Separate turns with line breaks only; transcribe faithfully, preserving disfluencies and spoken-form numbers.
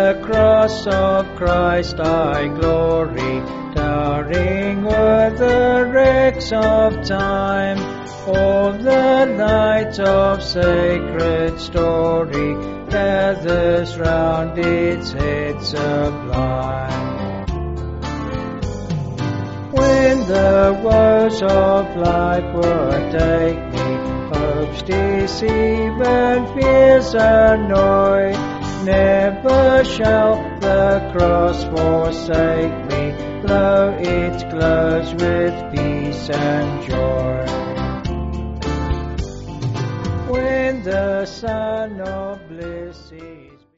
the cross of Christ I glory, towering o'er the wrecks of time. All the light of sacred story gathers round its head sublime. When the woes of life o'ertake me, hopes deceive and fears annoy, never shall the cross forsake me, lo, it glows with peace and joy. When the sun of bliss